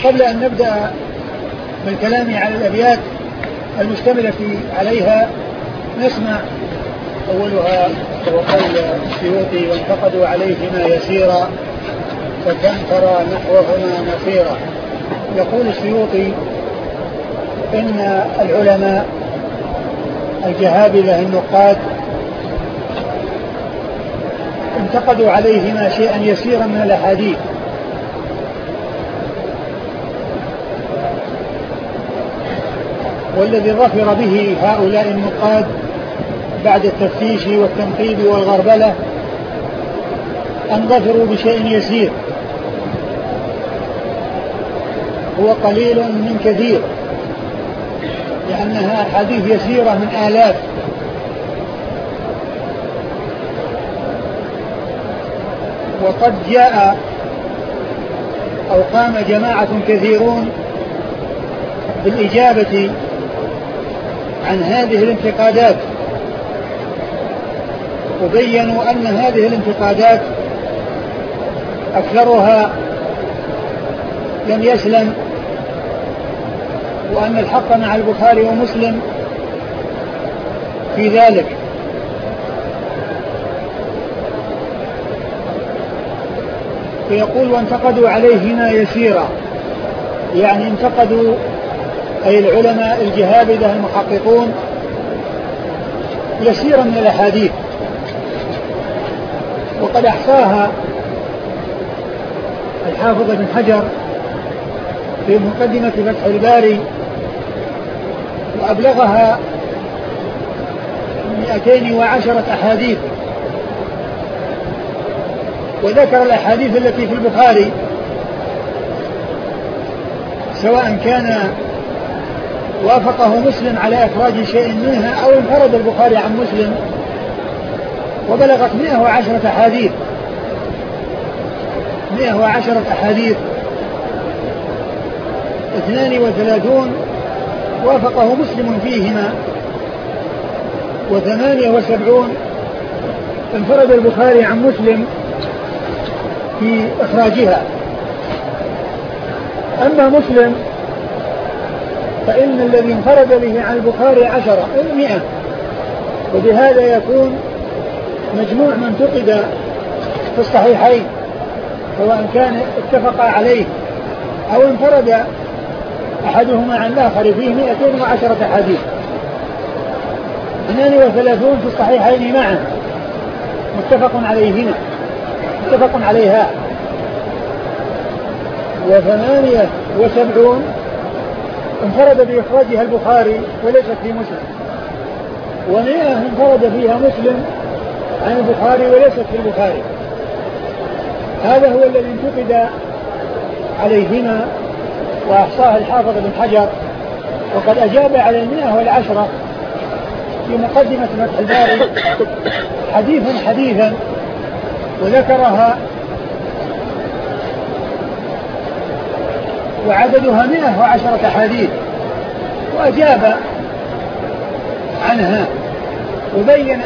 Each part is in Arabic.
وقبل أن نبدأ بالكلام على الأبيات المشتملة عليها نسمع أولها وقول السيوطي: وانتقدوا عليهما يسيرا فكم ترى نحوهما نصيرا. يقول السيوطي إن العلماء الجهابذة النقاد انتقدوا عليهما شيئا يسيرا من الأحاديث، والذي ظفر به هؤلاء النقاد بعد التفتيش والتنقيب والغربلة أن ظفروا بشيء يسير هو قليل من كثير، لأنها أحاديث يسيرة من آلاف. وقد جاء أو قام جماعة كثيرون بالإجابة عن هذه الانتقادات، وبينوا أن هذه الانتقادات أكثرها لم يسلم، وأن الحق مع البخاري ومسلم في ذلك. فيقول: وانتقدوا عليهما يسيرا، يعني انتقدوا أي العلماء الجهابذة المحققون يسيرا من الأحاديث. وقد أحصاها الحافظ بن حجر في مقدمة فتح الباري وأبلغها 210 أحاديث، وذكر الأحاديث التي في البخاري سواء كان وافقه مسلم على إخراج شيء منها أو انفرد البخاري عن مسلم، وبلغت 110 أحاديث. 110 أحاديث 32 وافقه مسلم فيهما، و78 انفرد البخاري عن مسلم في إخراجها. أما مسلم فإن الذي انفرد به عن البخاري 100، وبهذا يكون مجموع من انتقد في الصحيحين سواء كان اتفق عليه أو انفرد أحدهما عن الآخر فيه 210 أحاديث، 32 في الصحيحين معا متفق عليهما متفق عليها، و78 انفرد بإخراجها البخاري وليست في مسلم، و100 انفرد فيها مسلم عن البخاري وليست في البخاري. هذا هو الذي انتقد عليهما وأحصاه الحافظ بن حجر، وقد أجاب على 110 في مقدمة فتح الباري حديثا وذكرها، وعددها 110 أحاديث، وأجاب عنها وبين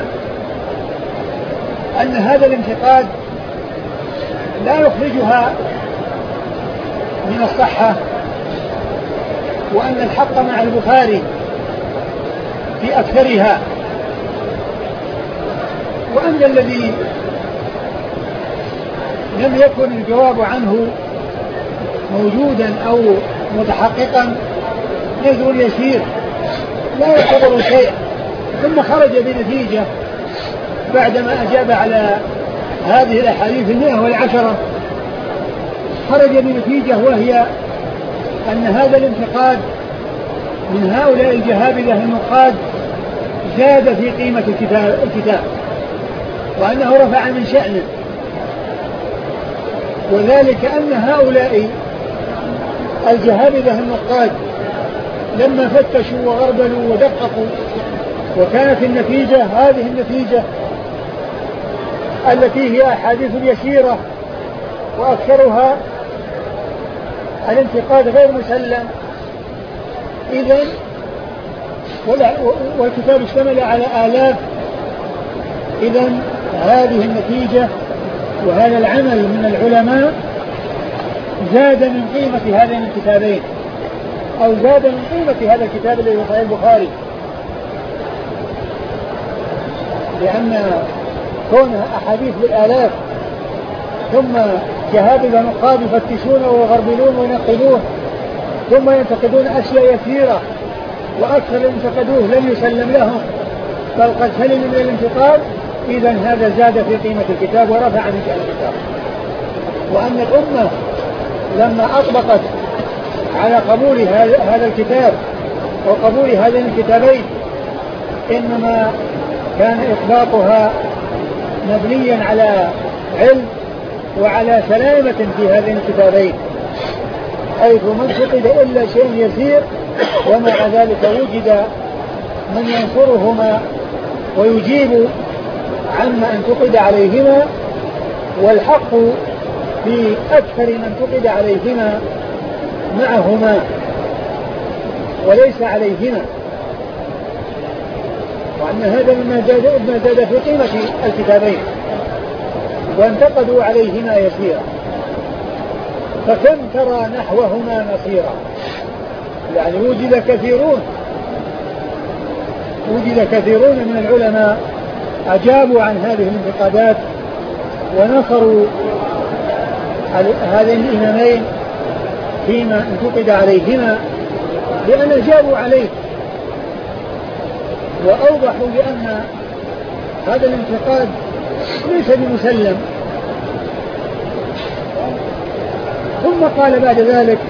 أن هذا الانتقاد لا يخرجها من الصحة، وأن الحق مع البخاري في أكثرها، وأن الذي لم يكن الجواب عنه موجودا أو متحققا نزل يسير لا يعتبر شيء، ثم خرج بنتيجة بعدما أجاب على هذه الأحاديث 110 خرج بنتيجة، وهي أن هذا الانتقاد من هؤلاء الجهابذة النقاد زاد في قيمة الكتاب، وأنه رفع من شأنه، وذلك أن هؤلاء الجهابذة النقاد لما فتشوا وغربلوا ودققوا وكانت النتيجة هذه النتيجة التي هي أحاديث يسيرة وأكثرها الانتقاد غير مسلم، إذن والكتاب اشتمل على آلاف، إذن هذه النتيجة وهذا العمل من العلماء زاد من قيمة هذين الكتابين أو زاد من قيمة هذا الكتاب الذي هو صحيح البخاري، لأن كونه أحاديث بالآلاف ثم جهابذة نقاد يفتشونه ويغربلون وينقلوه ثم ينتقدون أشياء يسيرة وأكثر انتقدوه لم يسلم لهم بل قد سلم من الانتقاد، إذن هذا زاد في قيمة الكتاب ورفع من شأن الكتاب. وأن الأمة لما أطبقت على قبول هذا الكتاب وقبول هذين الكتابين إنما كان إطلاقها مبنيا على علم وعلى سلامة في هذين الكتابين، حيث ما انتقد إلا شيء يسير ومع ذلك وجد من ينصرهما ويجيب عما انتقد عليهما، والحق في أكثر من انتقد عليهما معهما وليس عليهما، وأن هذا مما زاد في قيمة الكتابين وانتقدوا عليهما يسيرا، فكم ترى نحوهما مصيرا. يعني وجد كثيرون من العلماء أجابوا عن هذه الانتقادات ونصروا هذين الإمامين فيما انتقد عليهما لأن أجابوا عليه وأوضحوا بأن هذا الانتقاد ليس بمسلم. ثم قال بعد ذلك